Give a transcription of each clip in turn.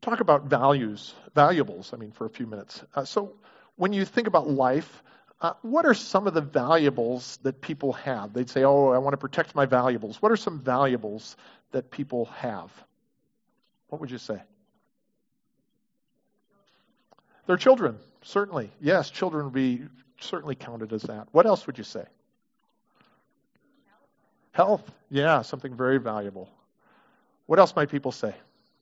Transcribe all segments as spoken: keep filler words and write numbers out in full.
talk about values, valuables, I mean, for a few minutes. Uh, so when you think about life, uh, what are some of the valuables that people have? They'd say, oh, I want to protect my valuables. What are some valuables that people have? What would you say? Their children, certainly. Yes, children would be certainly counted as that. What else would you say? Health. Yeah, something very valuable. What else might people say?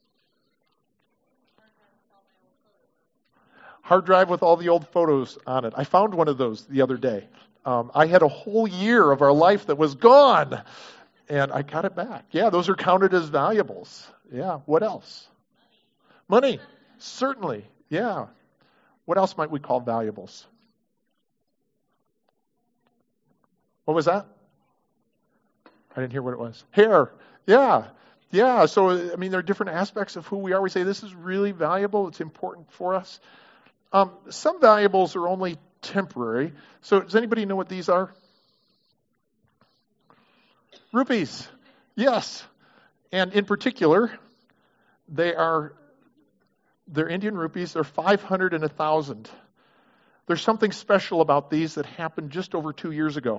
Hard drive with all the old photos on it. I found one of those the other day. Um, I had a whole year of our life that was gone, and I got it back. Yeah, those are counted as valuables. Yeah, what else? Money. Certainly. Yeah. What else might we call valuables? What was that? I didn't hear what it was. Hair. Yeah. Yeah. So, I mean, there are different aspects of who we are. We say this is really valuable. It's important for us. Um, some valuables are only temporary. So does anybody know what these are? Rupees. Yes. And in particular, they are, they're Indian rupees. They're five hundred and one thousand. There's something special about these that happened just over two years ago.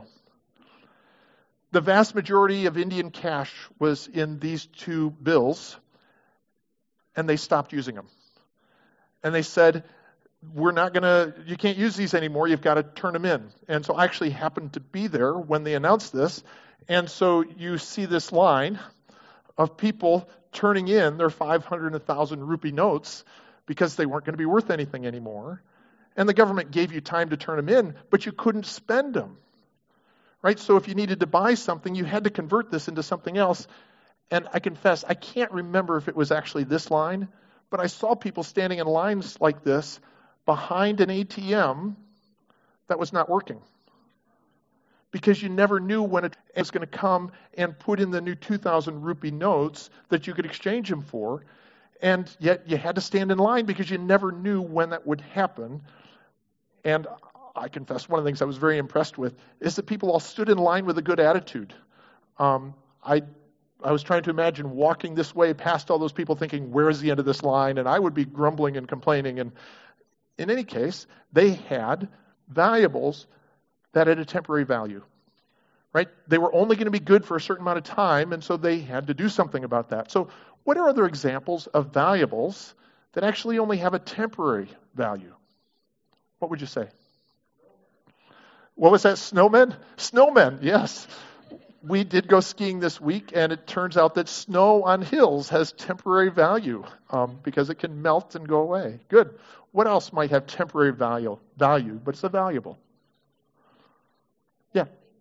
The vast majority of Indian cash was in these two bills, and they stopped using them. And they said, we're not going to, you can't use these anymore, you've got to turn them in. And so I actually happened to be there when they announced this. And so you see this line of people turning in their five hundred and one thousand rupee notes because they weren't going to be worth anything anymore. And the government gave you time to turn them in, but you couldn't spend them. Right? So if you needed to buy something, you had to convert this into something else. And I confess, I can't remember if it was actually this line, but I saw people standing in lines like this behind an A T M that was not working. Because you never knew when it was going to come and put in the new two thousand rupee notes that you could exchange them for. And yet you had to stand in line because you never knew when that would happen. And I confess, one of the things I was very impressed with is that people all stood in line with a good attitude. Um, I I was trying to imagine walking this way past all those people thinking, where's the end of this line? And I would be grumbling and complaining. And in any case, they had valuables that had a temporary value. Right? They were only going to be good for a certain amount of time, and so they had to do something about that. So what are other examples of valuables that actually only have a temporary value? What would you say? What was that, snowmen? Snowmen, yes. We did go skiing this week, and it turns out that snow on hills has temporary value um, because it can melt and go away. Good. What else might have temporary value, value, but it's a valuable? Yeah.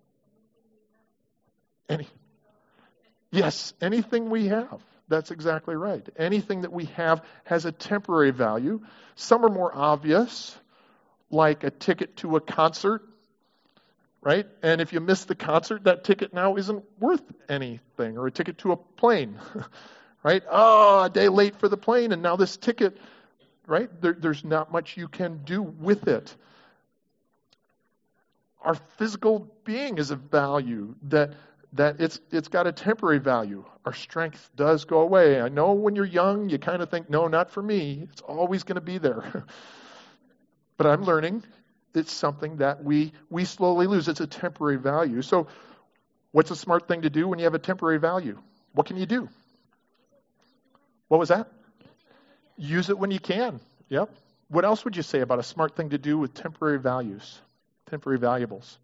Any? Yes, anything we have. That's exactly right. Anything that we have has a temporary value. Some are more obvious, like a ticket to a concert. Right? And if you miss the concert, that ticket now isn't worth anything, or a ticket to a plane. Right? Oh, a day late for the plane, and now this ticket, right? There, there's not much you can do with it. Our physical being is of value, that that it's it's got a temporary value. Our strength does go away. I know when you're young, you kind of think, no, not for me. It's always going to be there. But I'm learning. It's something that we we slowly lose. It's a temporary value. So what's a smart thing to do when you have a temporary value? What can you do? What was that? Use it when you can. Yep. What else would you say about a smart thing to do with temporary values, temporary valuables?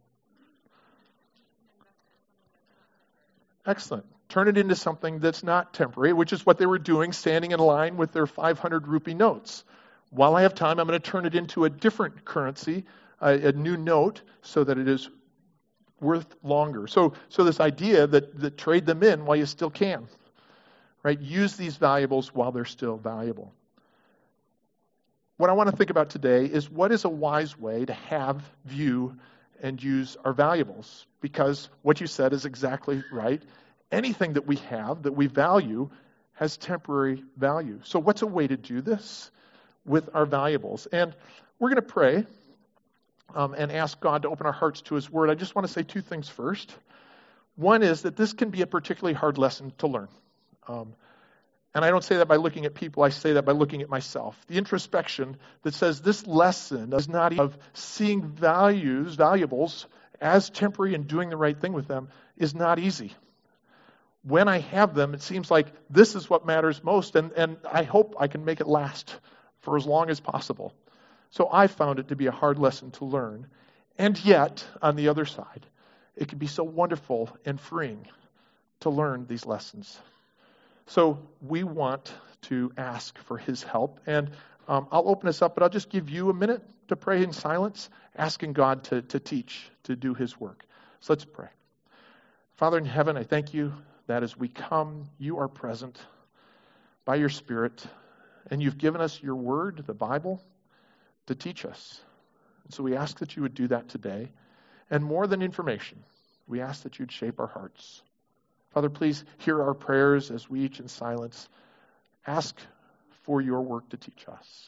Excellent. Turn it into something that's not temporary, which is what they were doing, standing in line with their five hundred rupee notes. While I have time, I'm going to turn it into a different currency, a, a new note, so that it is worth longer. So, so this idea that, that trade them in while you still can, right? Use these valuables while they're still valuable. What I want to think about today is what is a wise way to have, view, and use our valuables? Because what you said is exactly right. Anything that we have, that we value, has temporary value. So what's a way to do this with our valuables? And we're going to pray um, and ask God to open our hearts to His Word. I just want to say two things first. One is that this can be a particularly hard lesson to learn. Um, And I don't say that by looking at people, I say that by looking at myself. The introspection that says this lesson is not of seeing values, valuables, as temporary and doing the right thing with them is not easy. When I have them, it seems like this is what matters most, and, and I hope I can make it last for as long as possible. So I found it to be a hard lesson to learn. And yet, on the other side, it can be so wonderful and freeing to learn these lessons. So we want to ask for his help. And um, I'll open this up, but I'll just give you a minute to pray in silence, asking God to, to teach, to do his work. So let's pray. Father in heaven, I thank you that as we come, you are present by your Spirit, and you've given us your word, the Bible, to teach us. And so we ask that you would do that today. And more than information, we ask that you'd shape our hearts. Father, please hear our prayers as we each in silence ask for your work to teach us.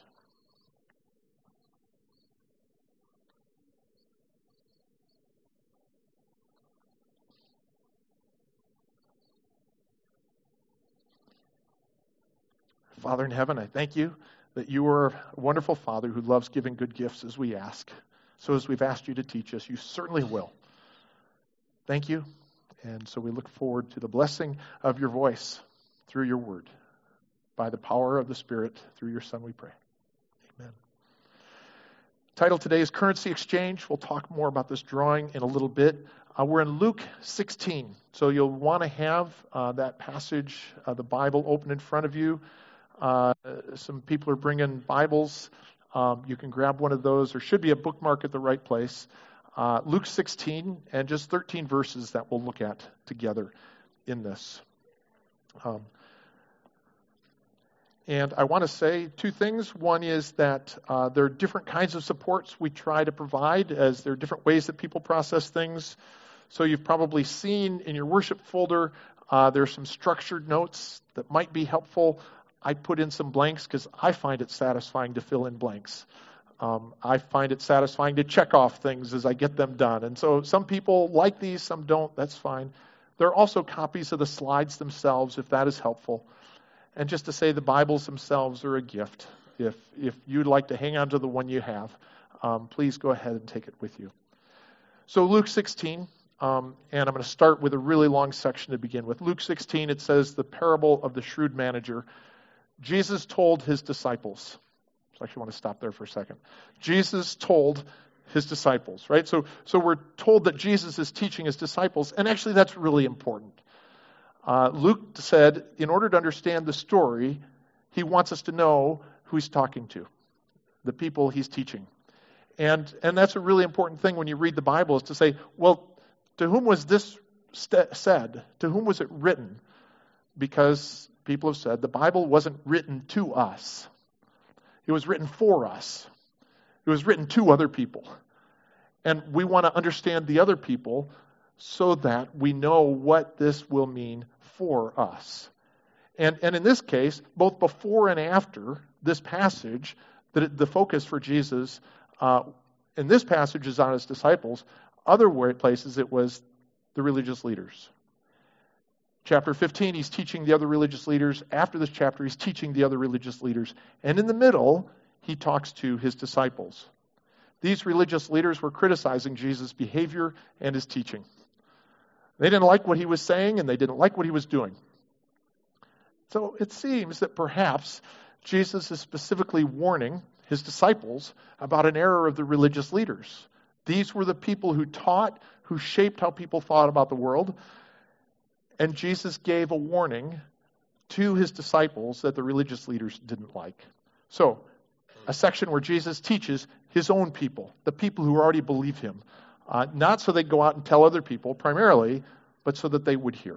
Father in heaven, I thank you that you are a wonderful Father who loves giving good gifts as we ask. So as we've asked you to teach us, you certainly will. Thank you. And so we look forward to the blessing of your voice through your word. By the power of the Spirit, through your Son we pray. Amen. Title today is Currency Exchange. We'll talk more about this drawing in a little bit. Uh, we're in Luke sixteen. So you'll want to have uh, that passage, uh, the Bible, open in front of you. Uh, some people are bringing Bibles. Um, you can grab one of those. There should be a bookmark at the right place. Uh, Luke sixteen, and just thirteen verses that we'll look at together in this. Um, and I want to say two things. One is that uh, there are different kinds of supports we try to provide, as there are different ways that people process things. So you've probably seen in your worship folder, uh, there are some structured notes that might be helpful. I put in some blanks because I find it satisfying to fill in blanks. Um, I find it satisfying to check off things as I get them done. And so some people like these, some don't. That's fine. There are also copies of the slides themselves, if that is helpful. And just to say the Bibles themselves are a gift. If if you'd like to hang on to the one you have, um, please go ahead and take it with you. So Luke sixteen, um, and I'm going to start with a really long section to begin with. Luke sixteen, it says the parable of the shrewd manager. Jesus told his disciples. So I actually want to stop there for a second. Jesus told his disciples, right? So, so we're told that Jesus is teaching his disciples, and actually that's really important. Uh, Luke said, in order to understand the story, he wants us to know who he's talking to, the people he's teaching. And, and that's a really important thing when you read the Bible, is to say, well, to whom was this st- said? To whom was it written? Because people have said the Bible wasn't written to us. It was written for us. It was written to other people. And we want to understand the other people so that we know what this will mean for us. And, and in this case, both before and after this passage, the, the focus for Jesus uh, in this passage is on his disciples. Other places it was the religious leaders. Chapter fifteen, he's teaching the other religious leaders. After this chapter, he's teaching the other religious leaders. And in the middle, he talks to his disciples. These religious leaders were criticizing Jesus' behavior and his teaching. They didn't like what he was saying, and they didn't like what he was doing. So it seems that perhaps Jesus is specifically warning his disciples about an error of the religious leaders. These were the people who taught, who shaped how people thought about the world. And Jesus gave a warning to his disciples that the religious leaders didn't like. So, a section where Jesus teaches his own people, the people who already believe him. Uh, not so they go out and tell other people, primarily, but so that they would hear.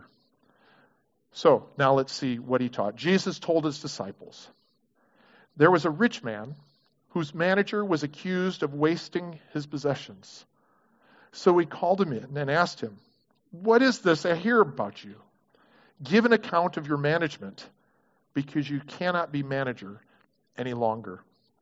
So, now let's see what he taught. Jesus told his disciples, there was a rich man whose manager was accused of wasting his possessions. So he called him in and asked him, what is this I hear about you? Give an account of your management, because you cannot be manager any longer.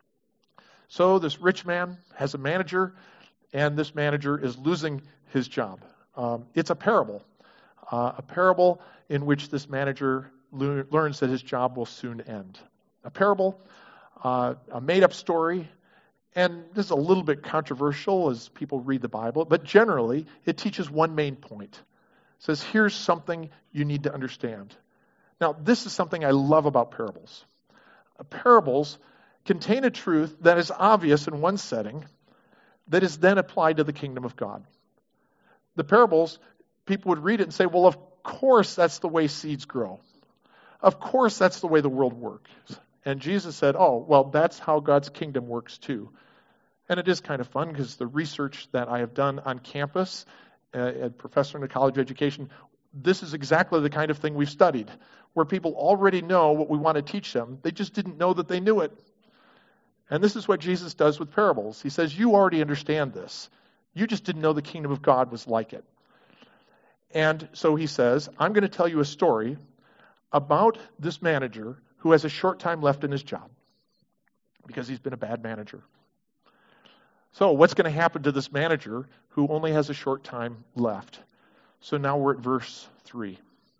So this rich man has a manager, and this manager is losing his job. Um, it's a parable, uh, a parable in which this manager lear- learns that his job will soon end. A parable, uh, a made-up story, and this is a little bit controversial as people read the Bible, but generally it teaches one main point. It says, here's something you need to understand. Now, this is something I love about parables. Uh, Parables contain a truth that is obvious in one setting that is then applied to the kingdom of God. The parables, people would read it and say, well, of course that's the way seeds grow. Of course that's the way the world works. And Jesus said, oh, well, that's how God's kingdom works too. And it is kind of fun because the research that I have done on campus, uh, as professor in a college education, this is exactly the kind of thing we've studied, where people already know what we want to teach them. They just didn't know that they knew it. And this is what Jesus does with parables. He says, you already understand this. You just didn't know the kingdom of God was like it. And so he says, I'm going to tell you a story about this manager who has a short time left in his job because he's been a bad manager. So what's going to happen to this manager who only has a short time left? So now we're at verse three.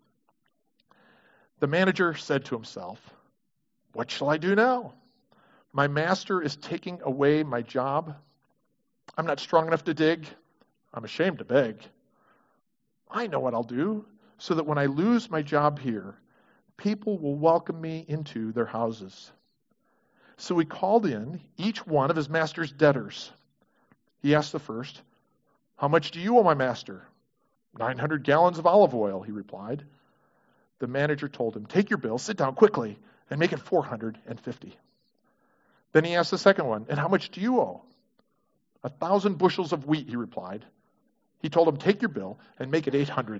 The manager said to himself, what shall I do now? My master is taking away my job. I'm not strong enough to dig. I'm ashamed to beg. I know what I'll do so that when I lose my job here, people will welcome me into their houses. So he called in each one of his master's debtors. He asked the first, how much do you owe my master? nine hundred gallons of olive oil, he replied. The manager told him, take your bill, sit down quickly, and make it four hundred fifty. Then he asked the second one, and how much do you owe? A thousand bushels of wheat, he replied. He told him, take your bill and make it eight hundred.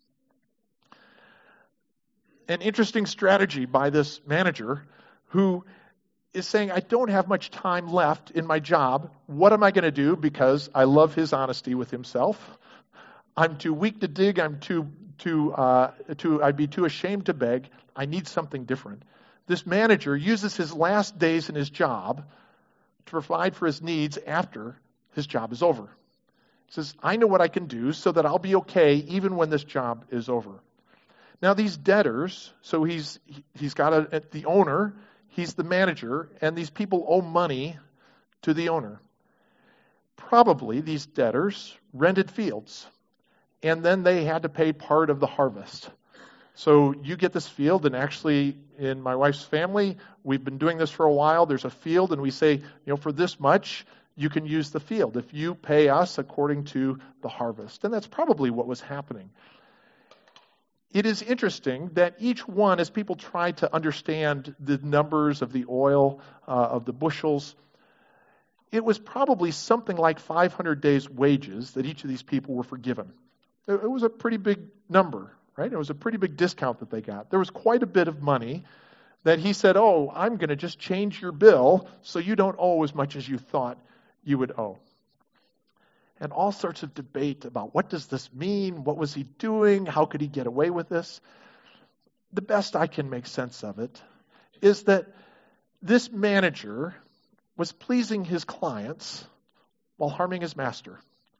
An interesting strategy by this manager who is saying, I don't have much time left in my job. What am I going to do? Because I love his honesty with himself. I'm too weak to dig. I'm too, too, uh, too, I'd be too ashamed to beg. I need something different. This manager uses his last days in his job to provide for his needs after his job is over. He says, I know what I can do so that I'll be okay even when this job is over. Now these debtors, so he's he's got a, the owner, he's the manager, and these people owe money to the owner. Probably these debtors rented fields, and then they had to pay part of the harvest. So you get this field, and actually in my wife's family, we've been doing this for a while. There's a field, and we say, you know, for this much, you can use the field if you pay us according to the harvest. And that's probably what was happening. It is interesting that each one, as people tried to understand the numbers of the oil, uh, of the bushels, it was probably something like five hundred days' wages that each of these people were forgiven. It was a pretty big number, right? It was a pretty big discount that they got. There was quite a bit of money that he said, oh, I'm going to just change your bill so you don't owe as much as you thought you would owe. And all sorts of debate about what does this mean? What was he doing? How could he get away with this? The best I can make sense of it is that this manager was pleasing his clients while harming his master.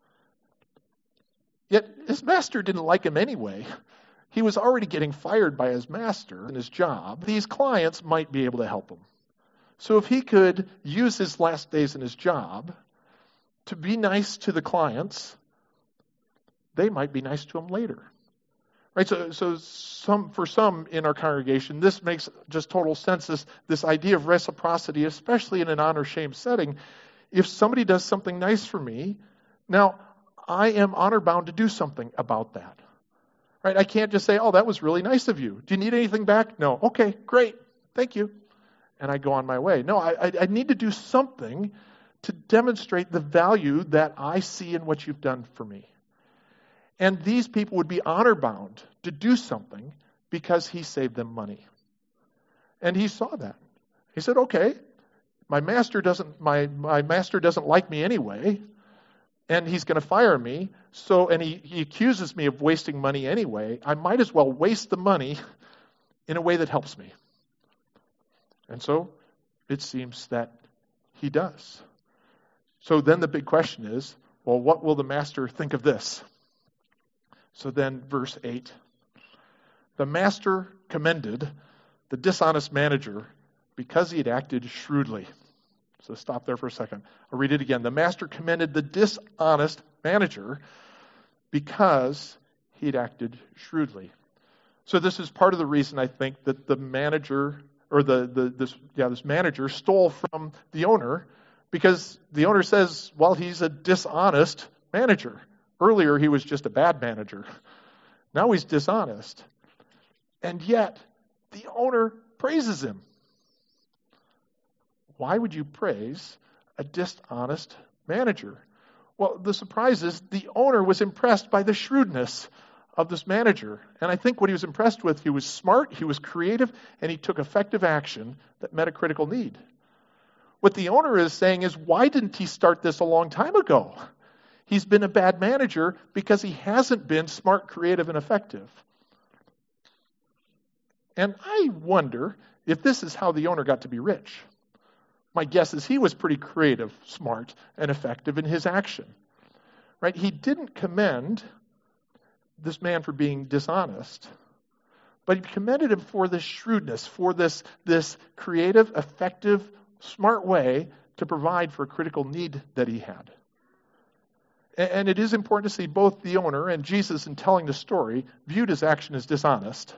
Yet his master didn't like him anyway. He was already getting fired by his master in his job. These clients might be able to help him. So if he could use his last days in his job to be nice to the clients, they might be nice to him later. Right? So, so some for some in our congregation, this makes just total sense, this, this idea of reciprocity, especially in an honor-shame setting. If somebody does something nice for me, now I am honor-bound to do something about that. Right? I can't just say, oh, that was really nice of you. Do you need anything back? No. Okay, great. Thank you. And I go on my way. No, I, I, I need to do something to demonstrate the value that I see in what you've done for me. And these people would be honor-bound to do something because he saved them money. And he saw that. He said, okay, my master doesn't my, my master doesn't like me anyway, and he's going to fire me, so and he, he accuses me of wasting money anyway. I might as well waste the money in a way that helps me. And so it seems that he does. So then the big question is, well, what will the master think of this? So then verse eight. The master commended the dishonest manager because he had acted shrewdly. So stop there for a second. I'll read it again. The master commended the dishonest manager because he had acted shrewdly. So this is part of the reason I think that the manager or the, the this yeah this manager stole from the owner, because the owner says, well, he's a dishonest manager. Earlier he was just a bad manager. Now he's dishonest. And yet the owner praises him. Why would you praise a dishonest manager? Well, the surprise is the owner was impressed by the shrewdness of this manager. And I think what he was impressed with, he was smart, he was creative, and he took effective action that met a critical need. What the owner is saying is, why didn't he start this a long time ago? He's been a bad manager because he hasn't been smart, creative, and effective. And I wonder if this is how the owner got to be rich. My guess is he was pretty creative, smart, and effective in his action. Right? He didn't commend this man for being dishonest, but he commended him for this shrewdness, for this, this creative, effective, smart way to provide for a critical need that he had. And, and it is important to see both the owner and Jesus, in telling the story, viewed his action as dishonest.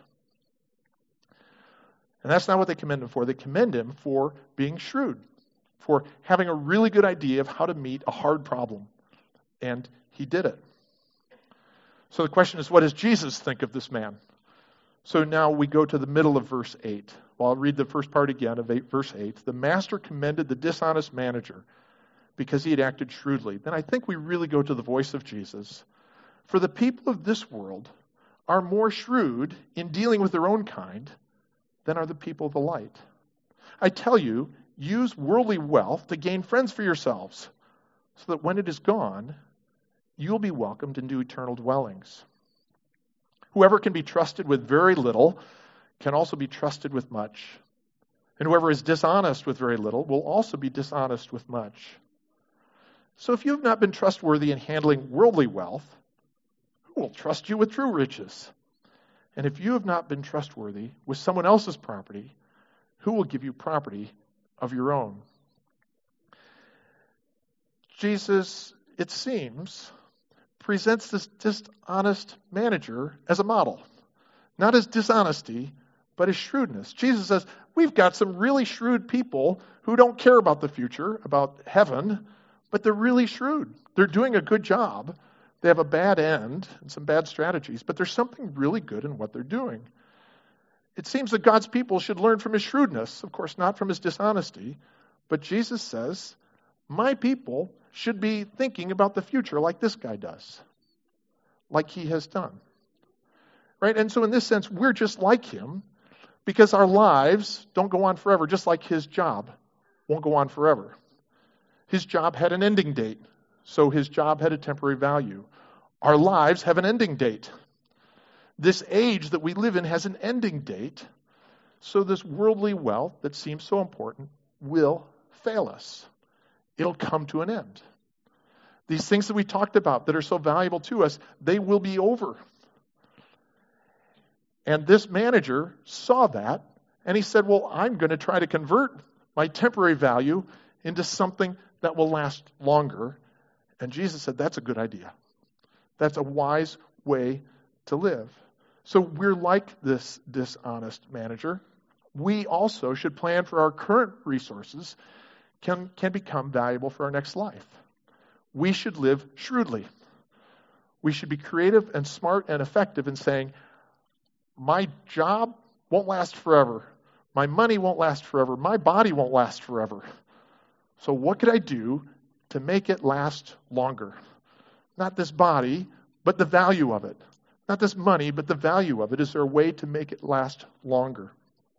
And that's not what they commend him for. They commend him for being shrewd, for having a really good idea of how to meet a hard problem. And he did it. So the question is, what does Jesus think of this man? So now we go to the middle of verse eight. Well, I'll read the first part again of eight, verse eight. The master commended the dishonest manager because he had acted shrewdly. Then I think we really go to the voice of Jesus. For the people of this world are more shrewd in dealing with their own kind than are the people of the light. I tell you, use worldly wealth to gain friends for yourselves, so that when it is gone, you'll be welcomed into eternal dwellings. Whoever can be trusted with very little can also be trusted with much. And whoever is dishonest with very little will also be dishonest with much. So if you have not been trustworthy in handling worldly wealth, who will trust you with true riches? And if you have not been trustworthy with someone else's property, who will give you property of your own? Jesus, it seems, presents this dishonest manager as a model. Not as dishonesty, but as shrewdness. Jesus says, we've got some really shrewd people who don't care about the future, about heaven, but they're really shrewd. They're doing a good job. They have a bad end and some bad strategies, but there's something really good in what they're doing. It seems that God's people should learn from his shrewdness, of course, not from his dishonesty, but Jesus says, my people should be thinking about the future like this guy does, like he has done. Right? And so in this sense, we're just like him because our lives don't go on forever, just like his job won't go on forever. His job had an ending date. So his job had a temporary value. Our lives have an ending date. This age that we live in has an ending date. So this worldly wealth that seems so important will fail us. It'll come to an end. These things that we talked about that are so valuable to us, they will be over. And this manager saw that, and he said, well, I'm going to try to convert my temporary value into something that will last longer. And Jesus said, that's a good idea. That's a wise way to live. So we're like this dishonest manager. We also should plan for our current resources can, can become valuable for our next life. We should live shrewdly. We should be creative and smart and effective in saying, my job won't last forever. My money won't last forever. My body won't last forever. So what could I do to make it last longer? Not this body, but the value of it. Not this money, but the value of it. Is there a way to make it last longer?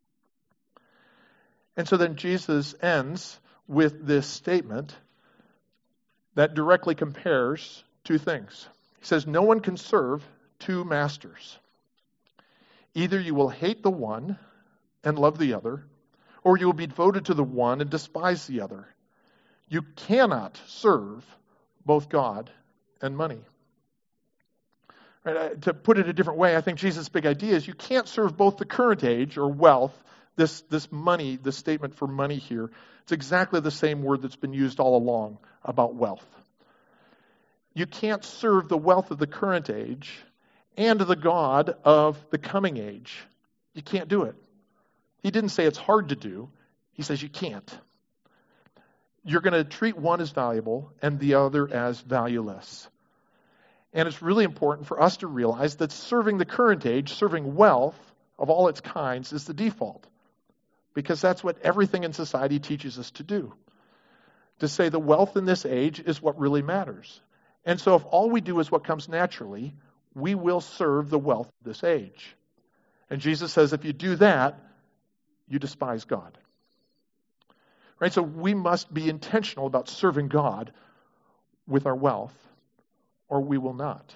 And so then Jesus ends with this statement that directly compares two things. He says, no one can serve two masters. Either you will hate the one and love the other, or you will be devoted to the one and despise the other. You cannot serve both God and money. Right? Uh, To put it a different way, I think Jesus' big idea is you can't serve both the current age or wealth, this, this money, this statement for money here. It's exactly the same word that's been used all along about wealth. You can't serve the wealth of the current age and the God of the coming age. You can't do it. He didn't say it's hard to do. He says you can't. You're going to treat one as valuable and the other as valueless. And it's really important for us to realize that serving the current age, serving wealth of all its kinds, is the default. Because that's what everything in society teaches us to do. To say the wealth in this age is what really matters. And so if all we do is what comes naturally, we will serve the wealth of this age. And Jesus says if you do that, you despise God. Right? So we must be intentional about serving God with our wealth, or we will not.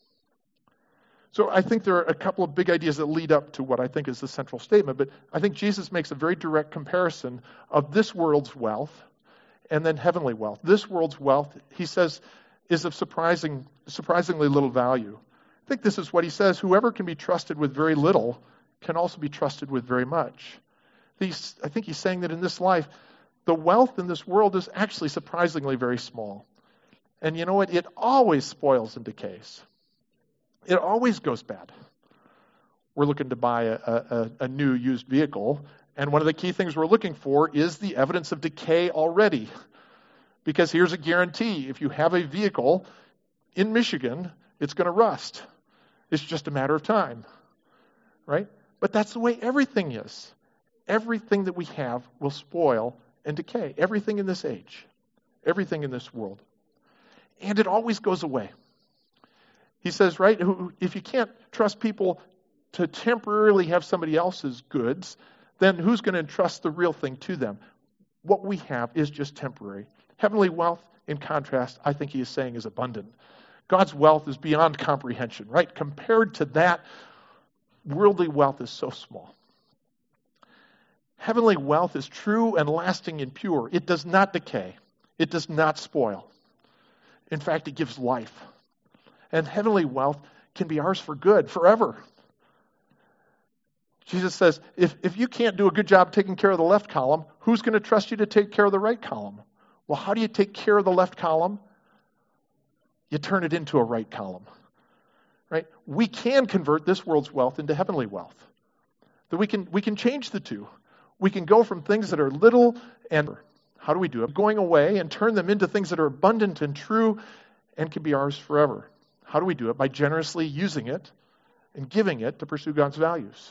So I think there are a couple of big ideas that lead up to what I think is the central statement, but I think Jesus makes a very direct comparison of this world's wealth and then heavenly wealth. This world's wealth, he says, is of surprising, surprisingly little value. I think this is what he says: whoever can be trusted with very little can also be trusted with very much. He's, I think he's saying that in this life, the wealth in this world is actually surprisingly very small. And you know what? It always spoils and decays. It always goes bad. We're looking to buy a, a, a new used vehicle, and one of the key things we're looking for is the evidence of decay already. Because here's a guarantee: if you have a vehicle in Michigan, it's going to rust. It's just a matter of time. Right? But that's the way everything is. Everything that we have will spoil and decay. Everything in this age. Everything in this world. And it always goes away. He says, right, if you can't trust people to temporarily have somebody else's goods, then who's going to entrust the real thing to them? What we have is just temporary. Heavenly wealth, in contrast, I think he is saying is abundant. God's wealth is beyond comprehension, right? Compared to that, worldly wealth is so small. Heavenly wealth is true and lasting and pure. It does not decay. It does not spoil. In fact, it gives life. And heavenly wealth can be ours for good, forever. Jesus says, if, if you can't do a good job taking care of the left column, who's going to trust you to take care of the right column? Well, how do you take care of the left column? You turn it into a right column. Right? We can convert this world's wealth into heavenly wealth. That we can we can change the two. We can go from things that are little and how do we do it? Going away and turn them into things that are abundant and true and can be ours forever. How do we do it? By generously using it and giving it to pursue God's values.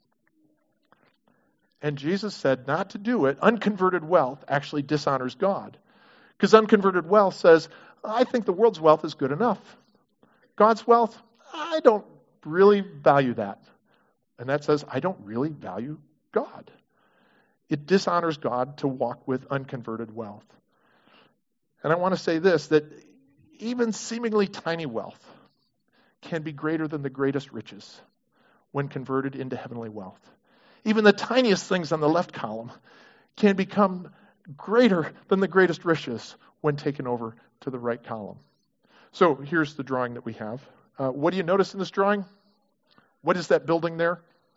And Jesus said not to do it. Unconverted wealth actually dishonors God. Because unconverted wealth says, I think the world's wealth is good enough. God's wealth, I don't really value that. And that says, I don't really value God. It dishonors God to walk with unconverted wealth. And I want to say this, that even seemingly tiny wealth can be greater than the greatest riches when converted into heavenly wealth. Even the tiniest things on the left column can become greater than the greatest riches when taken over to the right column. So here's the drawing that we have. Uh, what do you notice in this drawing? What is that building there?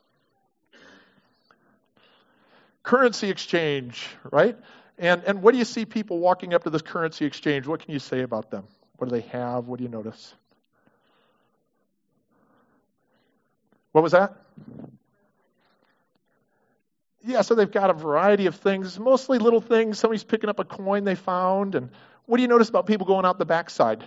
Currency exchange, right? And and what do you see people walking up to this currency exchange? What can you say about them? What do they have? What do you notice? What was that? Yeah, so they've got a variety of things, mostly little things. Somebody's picking up a coin they found. And what do you notice about people going out the backside?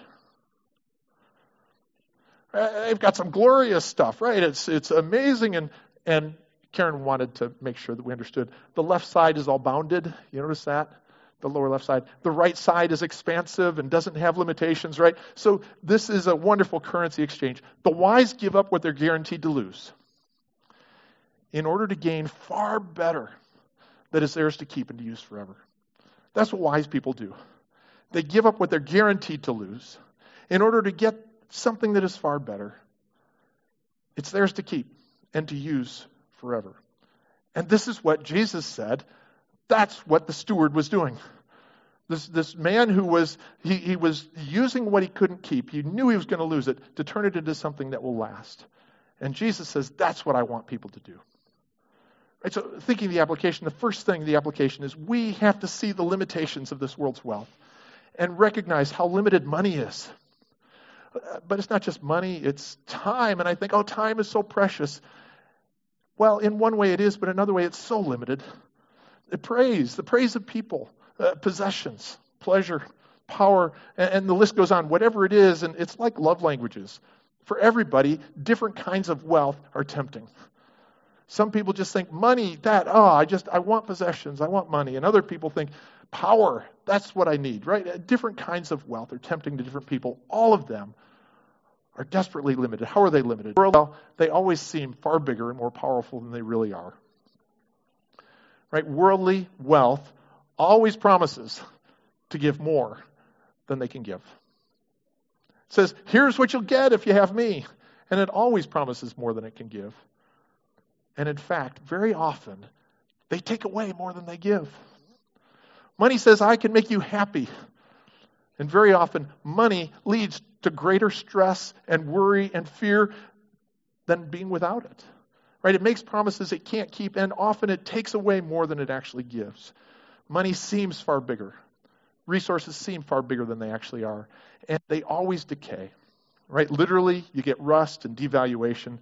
They've got some glorious stuff, right? It's it's amazing. And and Karen wanted to make sure that we understood. The left side is all bounded. You notice that? The lower left side. The right side is expansive and doesn't have limitations, right? So this is a wonderful currency exchange. The wise give up what they're guaranteed to lose in order to gain far better that is theirs to keep and to use forever. That's what wise people do. They give up what they're guaranteed to lose in order to get something that is far better. It's theirs to keep and to use forever. And this is what Jesus said. That's what the steward was doing. This this man who was he, he was using what he couldn't keep. He knew he was going to lose it to turn it into something that will last. And Jesus says, that's what I want people to do. Right, so thinking the application, the first thing the application is we have to see the limitations of this world's wealth and recognize how limited money is. But it's not just money, it's time. And I think, oh, time is so precious. Well, in one way it is, but another way it's so limited. The praise, the praise of people, uh, possessions, pleasure, power, and, and the list goes on. Whatever it is, and it's like love languages. For everybody, different kinds of wealth are tempting. Some people just think money, that, oh, I just, I want possessions, I want money. And other people think power, that's what I need, right? Different kinds of wealth are tempting to different people. All of them are desperately limited. How are they limited? Well, they always seem far bigger and more powerful than they really are. Right? Worldly wealth always promises to give more than they can give. It says, here's what you'll get if you have me. And it always promises more than it can give. And in fact, very often, they take away more than they give. Money says, I can make you happy. And very often, money leads to greater stress and worry and fear than being without it. Right? It makes promises it can't keep, and often it takes away more than it actually gives. Money seems far bigger. Resources seem far bigger than they actually are. And they always decay. Right? Literally, you get rust and devaluation.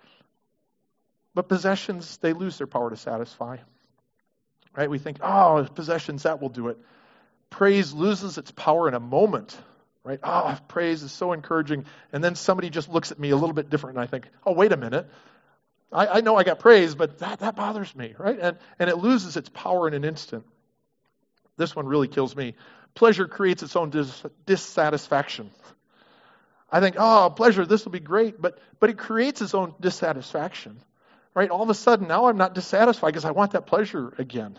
But possessions, they lose their power to satisfy. Right? We think, oh, possessions, that will do it. Praise loses its power in a moment. Right? Oh, praise is so encouraging. And then somebody just looks at me a little bit different, and I think, oh, wait a minute. I, I know I got praise, but that, that bothers me. Right? And, and it loses its power in an instant. This one really kills me. Pleasure creates its own dis- dissatisfaction. I think, oh, pleasure, this will be great. But, but it creates its own dissatisfaction. Right? All of a sudden, now I'm not dissatisfied because I want that pleasure again.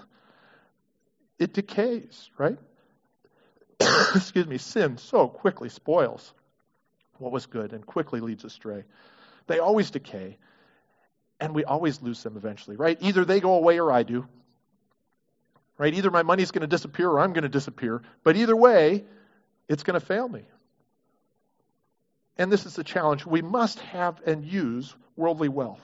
It decays, right? Excuse me, sin so quickly spoils what was good and quickly leads astray. They always decay, and we always lose them eventually, right? Either they go away or I do. Right? Either my money's going to disappear or I'm going to disappear. But either way, it's going to fail me. And this is the challenge. We must have and use worldly wealth.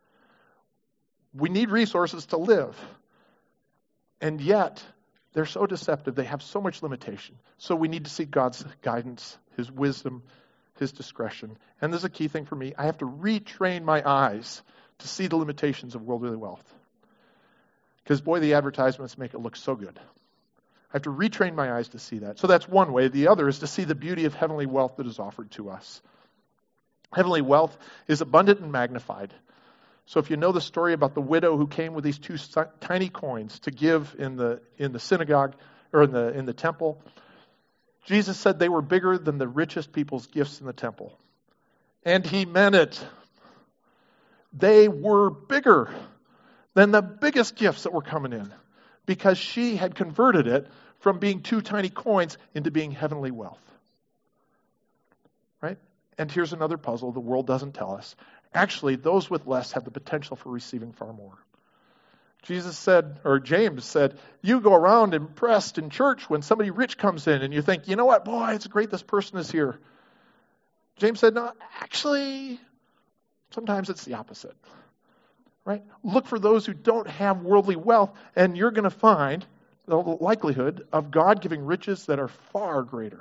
We need resources to live. And yet, they're so deceptive. They have so much limitation. So we need to seek God's guidance, His wisdom, His discretion. And this is a key thing for me. I have to retrain my eyes to see the limitations of worldly wealth. Because, boy, the advertisements make it look so good. I have to retrain my eyes to see that. So that's one way. The other is to see the beauty of heavenly wealth that is offered to us. Heavenly wealth is abundant and magnified. So if you know the story about the widow who came with these two tiny coins to give in the in the synagogue or in the in the temple, Jesus said they were bigger than the richest people's gifts in the temple. And He meant it. They were bigger than the biggest gifts that were coming in, because she had converted it from being two tiny coins into being heavenly wealth. Right? And here's another puzzle the world doesn't tell us. Actually, those with less have the potential for receiving far more. Jesus said, or James said, you go around impressed in church when somebody rich comes in and you think, you know what, boy, it's great this person is here. James said, no, actually, sometimes it's the opposite. Right? Look for those who don't have worldly wealth, and you're going to find the likelihood of God giving riches that are far greater.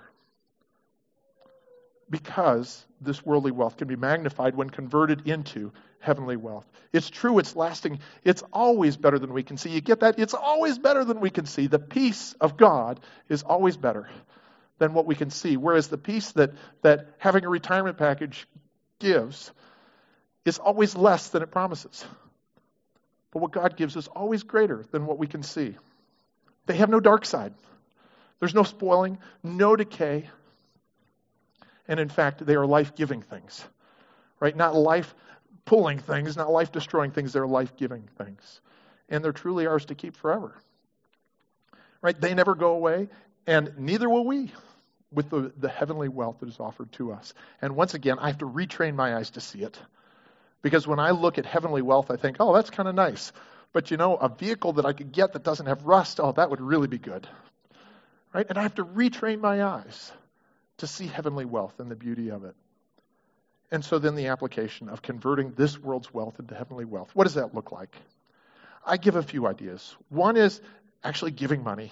Because this worldly wealth can be magnified when converted into heavenly wealth. It's true, it's lasting. It's always better than we can see. You get that? It's always better than we can see. The peace of God is always better than what we can see. Whereas the peace that, that having a retirement package gives is always less than it promises. But what God gives is always greater than what we can see. They have no dark side. There's no spoiling, no decay. And in fact, they are life-giving things, right? Not life-pulling things, not life-destroying things. They're life-giving things. And they're truly ours to keep forever, right? They never go away, and neither will we with the, the heavenly wealth that is offered to us. And once again, I have to retrain my eyes to see it. Because when I look at heavenly wealth, I think, oh, that's kind of nice. But you know, a vehicle that I could get that doesn't have rust, oh, that would really be good. right? And I have to retrain my eyes to see heavenly wealth and the beauty of it. And so then the application of converting this world's wealth into heavenly wealth. What does that look like? I give a few ideas. One is actually giving money.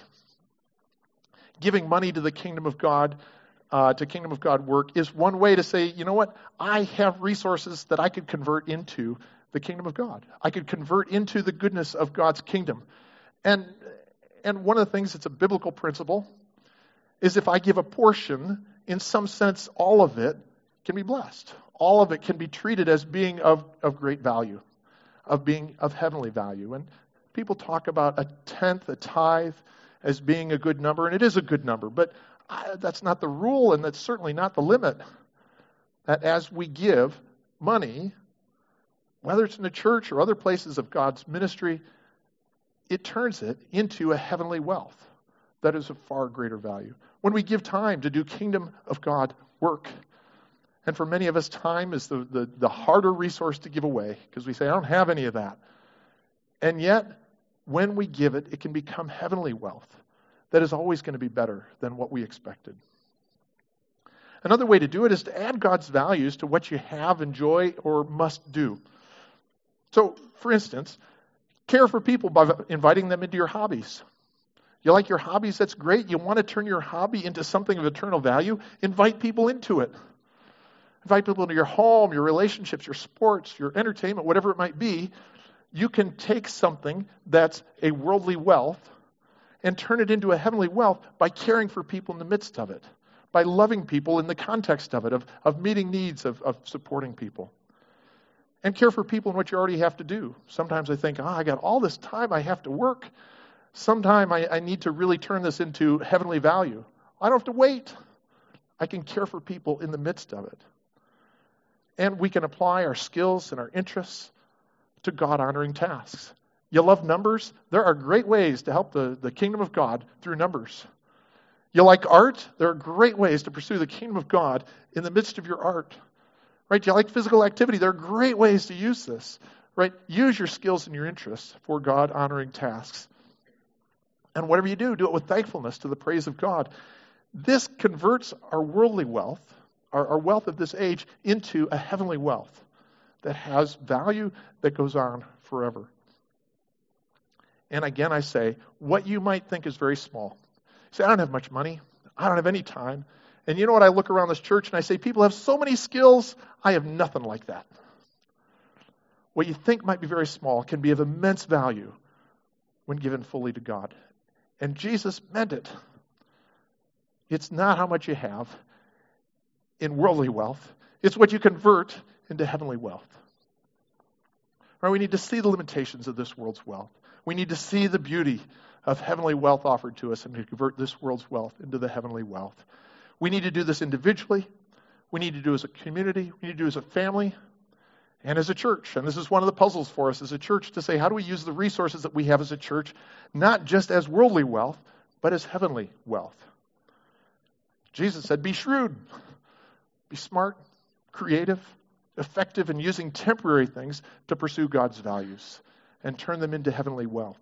Giving money to the kingdom of God, uh, to kingdom of God work is one way to say, you know what? I have resources that I could convert into the kingdom of God. I could convert into the goodness of God's kingdom. And, and one of the things that's a biblical principle is if I give a portion, in some sense, all of it can be blessed. All of it can be treated as being of, of great value, of being of heavenly value. And people talk about a tenth, a tithe, as being a good number, and it is a good number, but I, that's not the rule, and that's certainly not the limit. That as we give money, whether it's in the church or other places of God's ministry, it turns it into a heavenly wealth that is of far greater value. When we give time to do kingdom of God work, and for many of us, time is the, the, the harder resource to give away, because we say, I don't have any of that. And yet, when we give it, it can become heavenly wealth that is always going to be better than what we expected. Another way to do it is to add God's values to what you have, enjoy, or must do. So, for instance, care for people by inviting them into your hobbies. You like your hobbies? That's great. You want to turn your hobby into something of eternal value? Invite people into it. Invite people into your home, your relationships, your sports, your entertainment, whatever it might be. You can take something that's a worldly wealth and turn it into a heavenly wealth by caring for people in the midst of it, by loving people in the context of it, of, of meeting needs, of, of supporting people. And care for people in what you already have to do. Sometimes I think, oh, I got all this time I have to work. Sometime I, I need to really turn this into heavenly value. I don't have to wait. I can care for people in the midst of it. And we can apply our skills and our interests to God-honoring tasks. You love numbers? There are great ways to help the, the kingdom of God through numbers. You like art? There are great ways to pursue the kingdom of God in the midst of your art. Right? You like physical activity? There are great ways to use this. Right? Use your skills and your interests for God-honoring tasks. And whatever you do, do it with thankfulness to the praise of God. This converts our worldly wealth, our, our wealth of this age, into a heavenly wealth that has value that goes on forever. And again, I say, what you might think is very small. You say, I don't have much money. I don't have any time. And you know what? I look around this church and I say, people have so many skills. I have nothing like that. What you think might be very small can be of immense value when given fully to God. And Jesus meant it. It's not how much you have in worldly wealth. It's what you convert into heavenly wealth. Right? We need to see the limitations of this world's wealth. We need to see the beauty of heavenly wealth offered to us and to convert this world's wealth into the heavenly wealth. We need to do this individually. We need to do it as a community. We need to do it as a family and as a church. And this is one of the puzzles for us as a church to say, how do we use the resources that we have as a church, not just as worldly wealth, but as heavenly wealth? Jesus said, be shrewd, be smart, creative, effective in using temporary things to pursue God's values and turn them into heavenly wealth.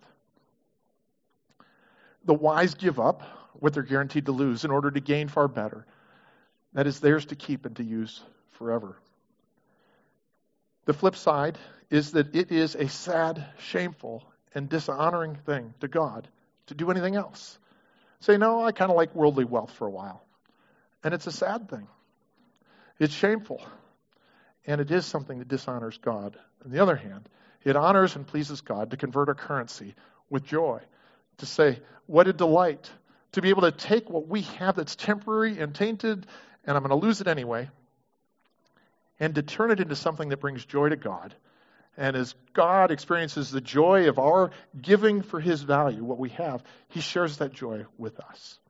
The wise give up what they're guaranteed to lose in order to gain far better. That is theirs to keep and to use forever. The flip side is that it is a sad, shameful, and dishonoring thing to God to do anything else. Say, no, I kind of like worldly wealth for a while. And it's a sad thing. It's shameful. And it is something that dishonors God. On the other hand, it honors and pleases God to convert our currency with joy. To say, what a delight to be able to take what we have that's temporary and tainted, and I'm going to lose it anyway, and to turn it into something that brings joy to God. And as God experiences the joy of our giving for his value, what we have, he shares that joy with us.